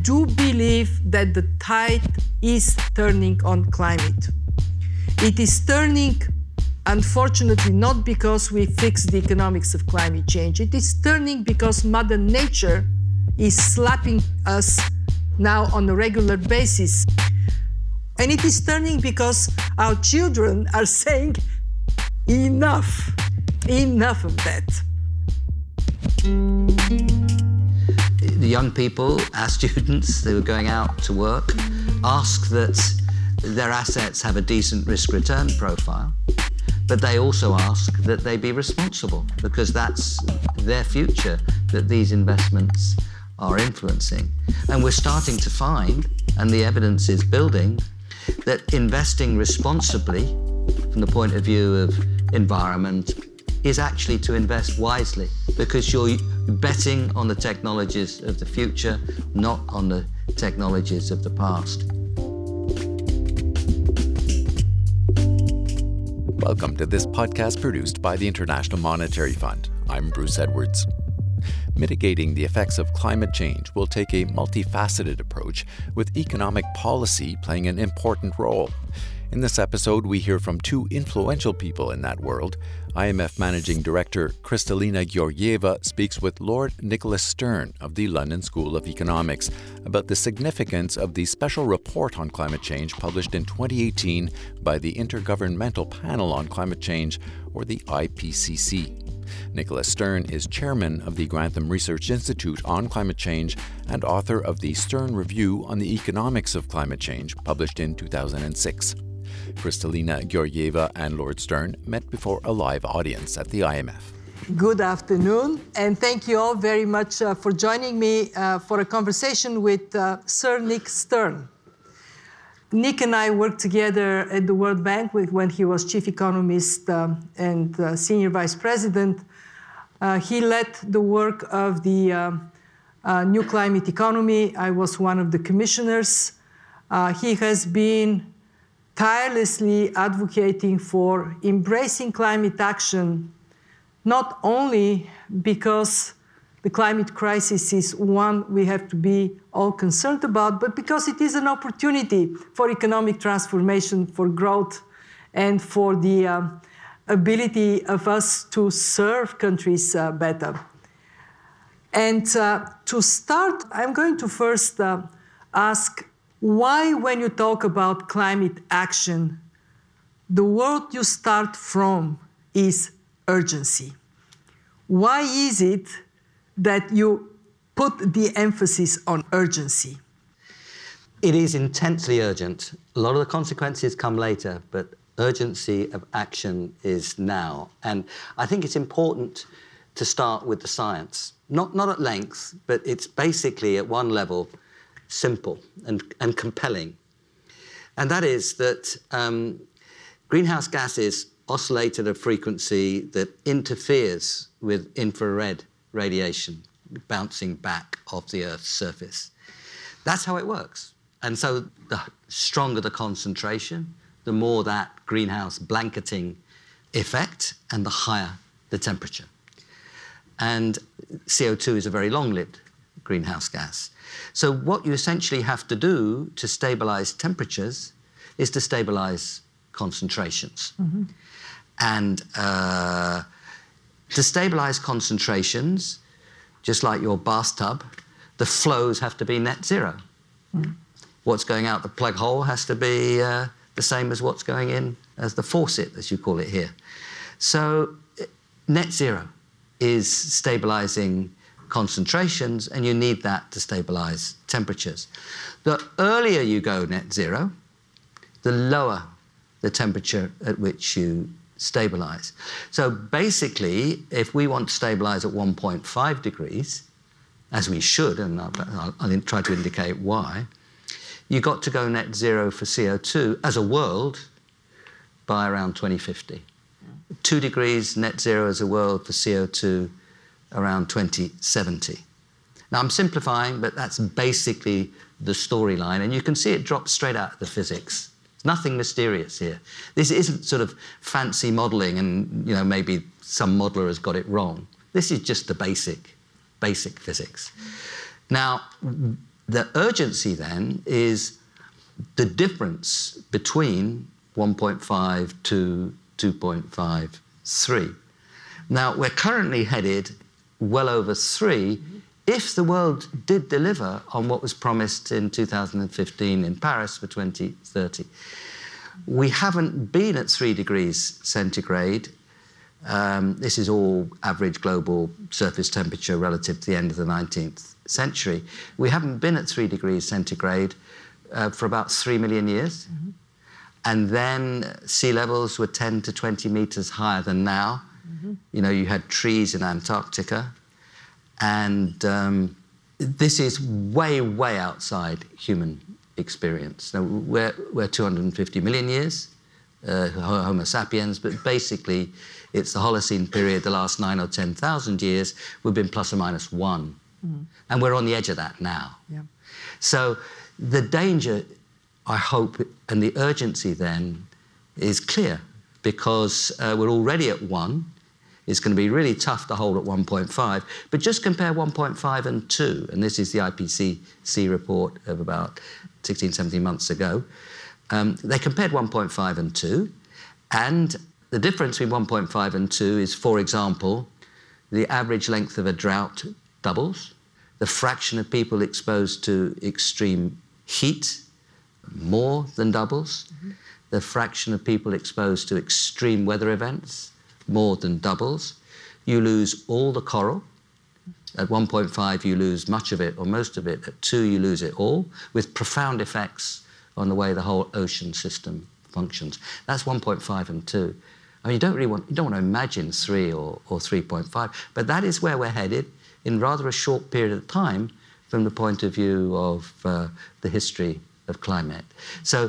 do believe that the tide is turning on climate. It is turning, unfortunately, not because we fix the economics of climate change. It is turning because Mother Nature is slapping us now on a regular basis. And it is turning because our children are saying, enough of that. The young people, our students who are going out to work, ask that their assets have a decent risk-return profile, but they also ask that they be responsible, because that's their future that these investments are influencing. And we're starting to find, and the evidence is building, that investing responsibly from the point of view of environment is actually to invest wisely, because you're betting on the technologies of the future, not on the technologies of the past. Welcome to this podcast produced by the International Monetary Fund. I'm Bruce Edwards. Mitigating the effects of climate change will take a multifaceted approach, with economic policy playing an important role. In this episode, we hear from two influential people in that world. IMF Managing Director Kristalina Georgieva speaks with Lord Nicholas Stern of the London School of Economics about the significance of the special report on climate change published in 2018 by the Intergovernmental Panel on Climate Change, or the IPCC. Nicholas Stern is chairman of the Grantham Research Institute on Climate Change and author of the Stern Review on the Economics of Climate Change, published in 2006. Kristalina Georgieva and Lord Stern met before a live audience at the IMF. Good afternoon, and thank you all very much for joining me for a conversation with Sir Nick Stern. Nick and I worked together at the World Bank when he was chief economist and senior vice president. He led the work of the new climate economy. I was one of the commissioners. He has been tirelessly advocating for embracing climate action, not only because the climate crisis is one we have to be all concerned about, but because it is an opportunity for economic transformation, for growth, and for the ability of us to serve countries better. And to start, I'm going to first ask, why, when you talk about climate action, the word you start from is urgency? Why is it that you put the emphasis on urgency? It is intensely urgent. A lot of the consequences come later, but urgency of action is now. And I think it's important to start with the science. Not at length, but it's basically at one level simple and compelling. And that is that greenhouse gases oscillate at a frequency that interferes with infrared radiation bouncing back off the Earth's surface. That's how it works. And so the stronger the concentration, the more that greenhouse blanketing effect, and the higher the temperature. And CO2 is a very long-lived greenhouse gas. So what you essentially have to do to stabilize temperatures is to stabilize concentrations. Mm-hmm. And to stabilize concentrations, just like your bathtub, the flows have to be net zero. Mm-hmm. What's going out the plug hole has to be the same as what's going in as the faucet, as you call it here. So net zero is stabilizing concentrations, and you need that to stabilize temperatures. The earlier you go net zero, the lower the temperature at which you stabilize. So basically, if we want to stabilize at 1.5 degrees, as we should, and I'll try to indicate why, you've got to go net zero for CO2 as a world by around 2050. 2 degrees net zero as a world for CO2 around 2070. Now, I'm simplifying, but that's basically the storyline, and you can see it drops straight out of the physics. There's nothing mysterious here. This isn't sort of fancy modeling and, maybe some modeler has got it wrong. This is just the basic physics. Now, The urgency then is the difference between 1.5 to 2.5, 3. Now, we're currently headed well over 3 if the world did deliver on what was promised in 2015 in Paris for 2030. We haven't been at 3 degrees centigrade. This is all average global surface temperature relative to the end of the 19th century. We haven't been at 3 degrees centigrade for about 3 million years. Mm-hmm. And then sea levels were 10 to 20 meters higher than now. Mm-hmm. You know, you had trees in Antarctica. And this is way, way outside human experience. Now, we're 250 million years, Homo sapiens, but basically it's the Holocene period, the last 9 or 10,000 years, we've been plus or minus 1. Mm-hmm. And we're on the edge of that now. Yeah. So the danger, I hope, and the urgency then is clear, because we're already at 1. It's going to be really tough to hold at 1.5. But just compare 1.5 and 2, and this is the IPCC report of about 16, 17 months ago. They compared 1.5 and 2, and the difference between 1.5 and 2 is, for example, the average length of a drought doubles, the fraction of people exposed to extreme heat more than doubles, mm-hmm. the fraction of people exposed to extreme weather events more than doubles. You lose all the coral. At 1.5, you lose much of it or most of it. At 2, you lose it all, with profound effects on the way the whole ocean system functions. That's 1.5 and 2. I mean, you don't want to imagine 3 or 3.5, but that is where we're headed in rather a short period of time from the point of view of the history of climate. So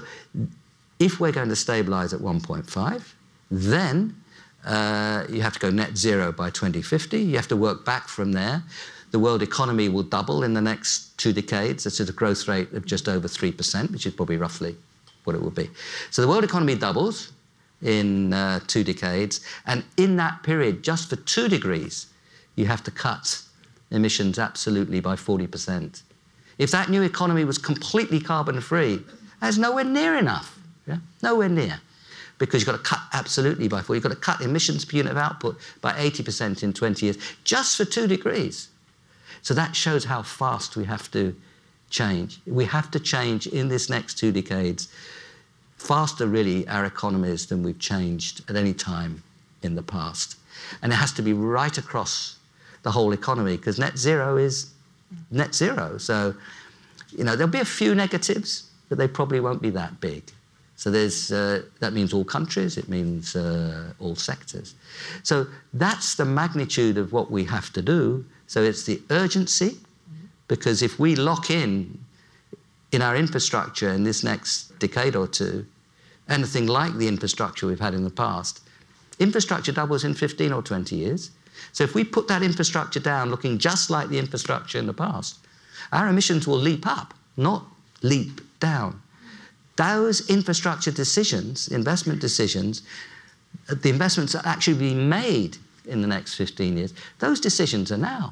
if we're going to stabilize at 1.5, then you have to go net zero by 2050. You have to work back from there. The world economy will double in the next 2 decades. That's at a growth rate of just over 3%, which is probably roughly what it will be. So the world economy doubles in 2 decades. And in that period, just for 2 degrees, you have to cut emissions absolutely by 40%. If that new economy was completely carbon-free, that's nowhere near enough. Yeah? Nowhere near. Because you've got to cut absolutely by 40%. You've got to cut emissions per unit of output by 80% in 20 years, just for 2 degrees. So that shows how fast we have to change. We have to change in this next 2 decades faster, really, our economies than we've changed at any time in the past. And it has to be right across the whole economy, because net zero is net zero. So, you know, there'll be a few negatives, but they probably won't be that big. So there's, that means all countries, it means all sectors. So that's the magnitude of what we have to do. So it's the urgency, because if we lock in our infrastructure in this next decade or two, anything like the infrastructure we've had in the past, infrastructure doubles in 15 or 20 years. So if we put that infrastructure down looking just like the infrastructure in the past, our emissions will leap up, not leap down. Those infrastructure decisions, investment decisions, the investments that actually be made in the next 15 years, those decisions are now.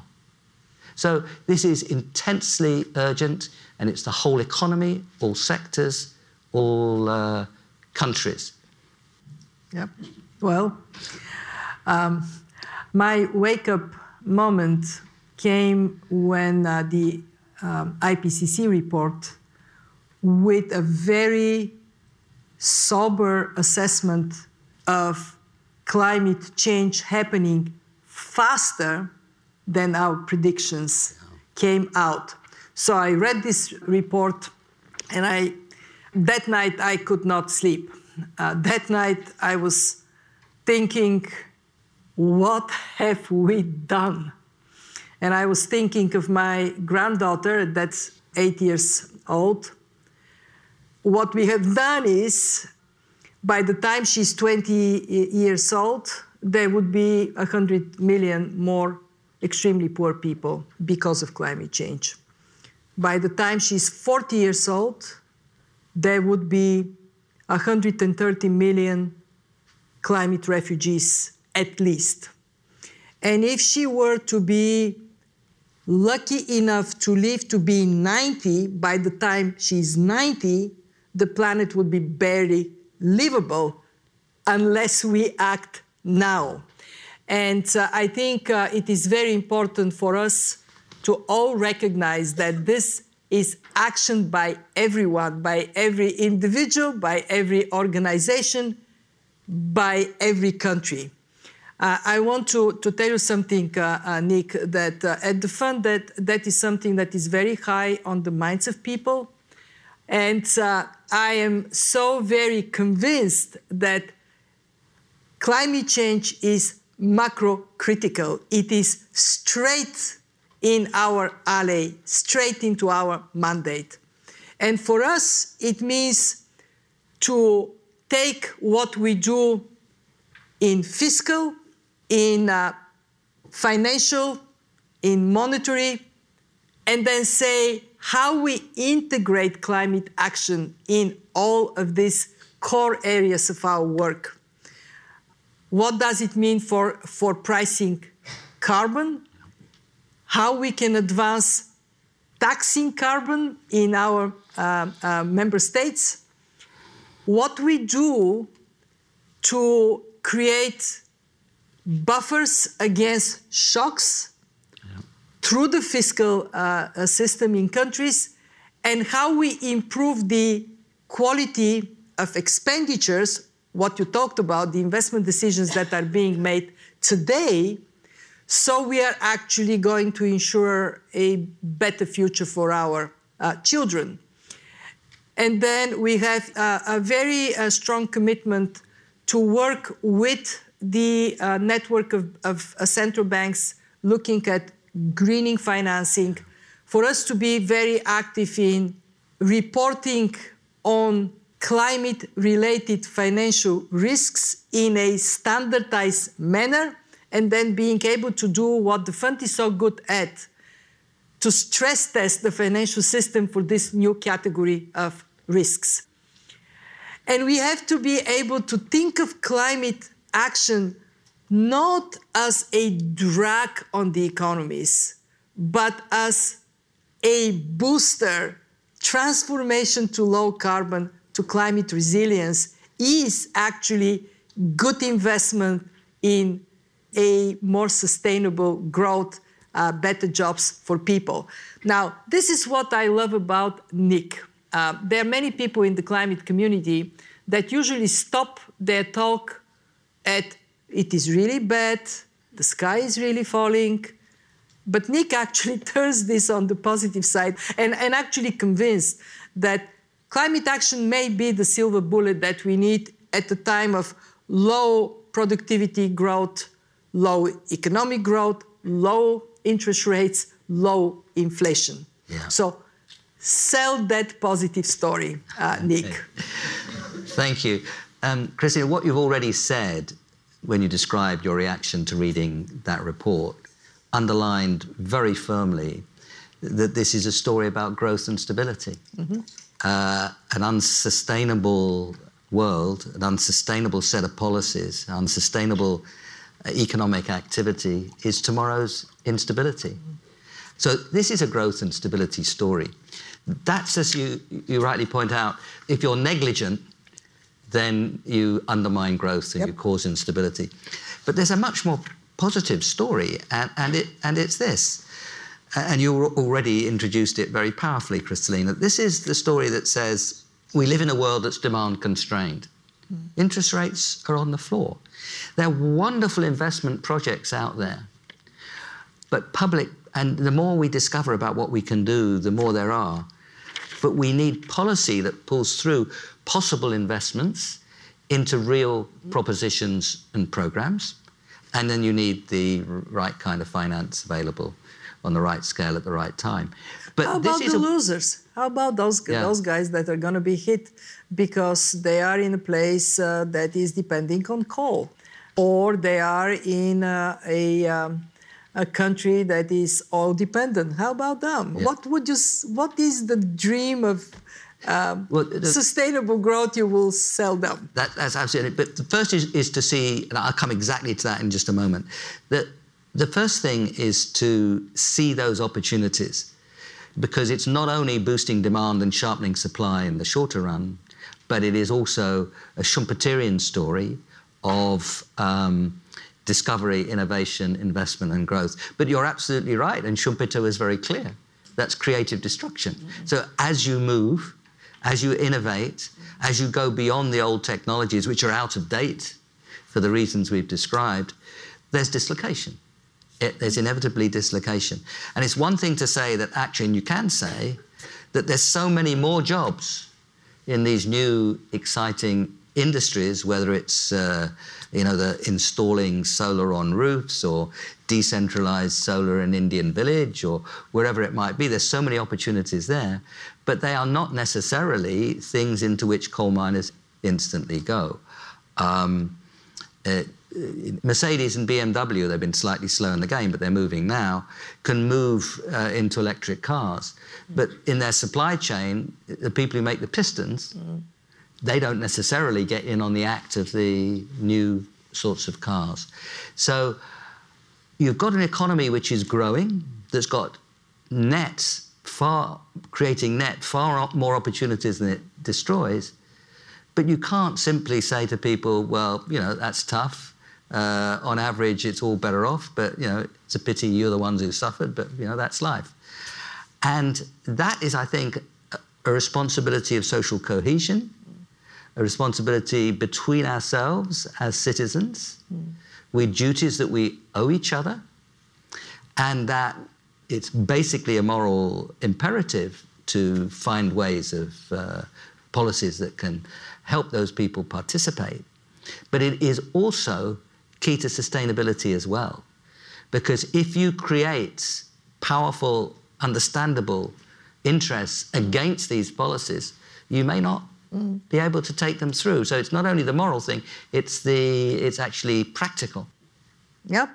So this is intensely urgent, and it's the whole economy, all sectors, all countries. Yep. Well, my wake-up moment came when the IPCC report, with a very sober assessment of climate change happening faster than our predictions, came out. So I read this report, and that night I could not sleep. That night I was thinking, what have we done? And I was thinking of my granddaughter, that's 8 years old. What we have done is, by the time she's 20 years old, there would be 100 million more extremely poor people because of climate change. By the time she's 40 years old, there would be 130 million climate refugees at least. And if she were to be lucky enough to live to be 90, by the time she's 90, the planet would be barely livable unless we act now. And I think it is very important for us to all recognize that this is action by everyone, by every individual, by every organization, by every country. I want to tell you something, Nick, that at the fund that is something that is very high on the minds of people. And I am so very convinced that climate change is macro-critical. It is straight in our alley, straight into our mandate. And for us, it means to take what we do in fiscal, in financial, in monetary, and then say how we integrate climate action in all of these core areas of our work. What does it mean for pricing carbon? How we can advance taxing carbon in our member states? What we do to create buffers against shocks through the fiscal system in countries, and how we improve the quality of expenditures, what you talked about, the investment decisions that are being made today, so we are actually going to ensure a better future for our children. And then we have a very strong commitment to work with the network of central banks looking at greening financing, for us to be very active in reporting on climate-related financial risks in a standardized manner, and then being able to do what the fund is so good at, to stress test the financial system for this new category of risks. And we have to be able to think of climate action not as a drag on the economies, but as a booster. Transformation to low carbon, to climate resilience, is actually good investment in a more sustainable growth, better jobs for people. Now, this is what I love about Nick. There are many people in the climate community that usually stop their talk at it is really bad, the sky is really falling. But Nick actually turns this on the positive side and actually convinced that climate action may be the silver bullet that we need at a time of low productivity growth, low economic growth, low interest rates, low inflation. Yeah. So sell that positive story, Nick. Okay. Thank you. Christina, what you've already said when you described your reaction to reading that report underlined very firmly that this is a story about growth and stability. Mm-hmm. An unsustainable world, an unsustainable set of policies, unsustainable economic activity is tomorrow's instability. Mm-hmm. So this is a growth and stability story. That's, as you rightly point out, if you're negligent, then you undermine growth and you cause instability. But there's a much more positive story, and it's this. And you already introduced it very powerfully, Kristalina. This is the story that says we live in a world that's demand constrained. Interest rates are on the floor. There are wonderful investment projects out there, but public, and the more we discover about what we can do, the more there are. But we need policy that pulls through possible investments into real propositions and programs. And then you need the right kind of finance available on the right scale at the right time. But how about the losers? How about those guys that are going to be hit because they are in a place that is depending on coal, or they are in a country that is oil dependent? How about them? Yeah. What is the dream of sustainable growth you will sell them? That's absolutely. But the first is to see, and I'll come exactly to that in just a moment, that The first thing is to see those opportunities, because it's not only boosting demand and sharpening supply in the shorter run, but it is also a Schumpeterian story of discovery, innovation, investment and growth. But you're absolutely right, and Schumpeter was very clear. That's creative destruction. So as you move, as you innovate, as you go beyond the old technologies, which are out of date for the reasons we've described, there's dislocation. There's inevitably dislocation. And it's one thing to say that actually, and you can say, that there's so many more jobs in these new exciting industries, whether it's the installing solar on roofs or decentralized solar in Indian village or wherever it might be. There's so many opportunities there, but they are not necessarily things into which coal miners instantly go. Mercedes and BMW, they've been slightly slow in the game, but they're moving now, can move into electric cars. But in their supply chain, the people who make the pistons, they don't necessarily get in on the act of the new sorts of cars. So you've got an economy which is growing, that's got creating far more opportunities than it destroys. But you can't simply say to people, well, that's tough. On average, it's all better off, but, it's a pity you're the ones who suffered, but, that's life. And that is, I think, a responsibility of social cohesion, a responsibility between ourselves as citizens, with duties that we owe each other, and that it's basically a moral imperative to find ways of policies that can help those people participate. But it is also key to sustainability as well. Because if you create powerful, understandable interests against these policies, you may not be able to take them through. So it's not only the moral thing, it's actually practical. Yeah.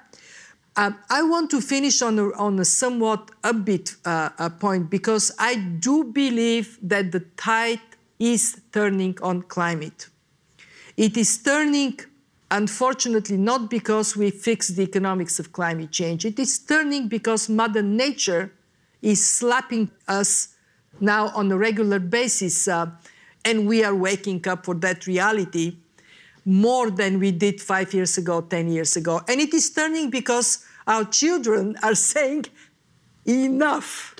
I want to finish on a somewhat upbeat point, because I do believe that the tide is turning on climate. It is turning, unfortunately, not because we fixed the economics of climate change. It is turning because Mother Nature is slapping us now on a regular basis, and we are waking up for that reality more than we did 5 years ago, 10 years ago. And it is turning because our children are saying, enough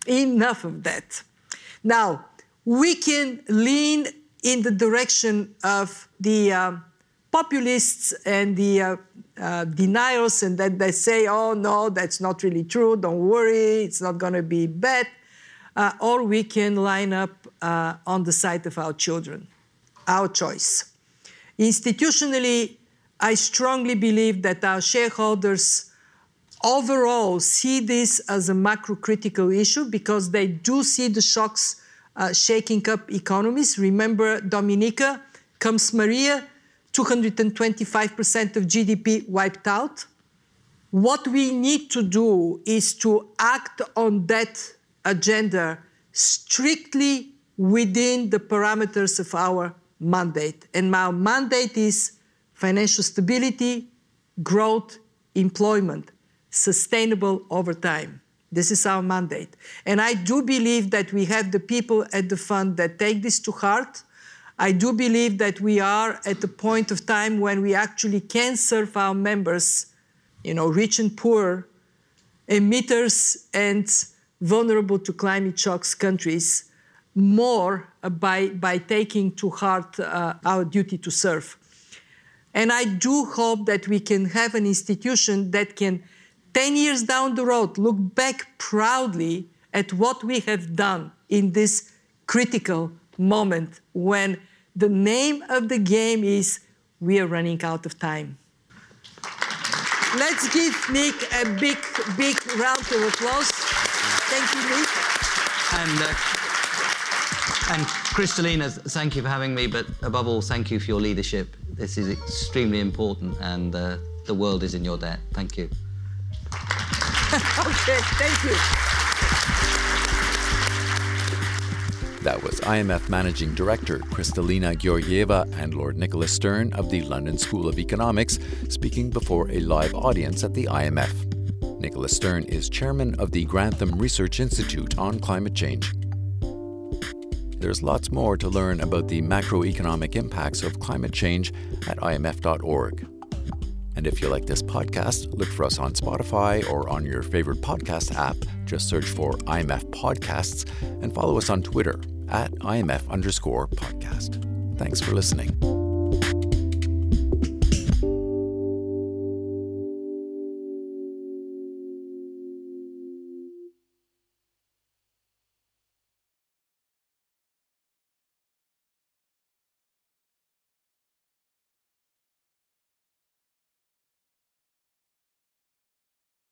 of that. Now, we can lean in the direction of the populists and the deniers, and that they say, oh, no, that's not really true, don't worry, it's not going to be bad. Or we can line up on the side of our children, our choice. Institutionally, I strongly believe that our shareholders overall see this as a macro-critical issue, because they do see the shocks shaking up economies. Remember Dominica, comes Maria, 225% of GDP wiped out. What we need to do is to act on that agenda strictly within the parameters of our mandate. And our mandate is financial stability, growth, employment, sustainable over time. This is our mandate. And I do believe that we have the people at the fund that take this to heart. I do believe that we are at the point of time when we actually can serve our members, rich and poor, emitters and vulnerable to climate shocks countries, more by taking to heart our duty to serve. And I do hope that we can have an institution that can, 10 years down the road, look back proudly at what we have done in this critical moment when the name of the game is we are running out of time. Let's give Nick a big round of applause. Thank you, Nick. And Kristalina, thank you for having me, but above all, thank you for your leadership. This is extremely important, and the world is in your debt. Thank you. Okay, thank you. That was IMF Managing Director Kristalina Georgieva and Lord Nicholas Stern of the London School of Economics speaking before a live audience at the IMF. Nicholas Stern is chairman of the Grantham Research Institute on Climate Change. There's lots more to learn about the macroeconomic impacts of climate change at imf.org. And if you like this podcast, look for us on Spotify or on your favorite podcast app. Just search for IMF Podcasts and follow us on Twitter at IMF_podcast. Thanks for listening.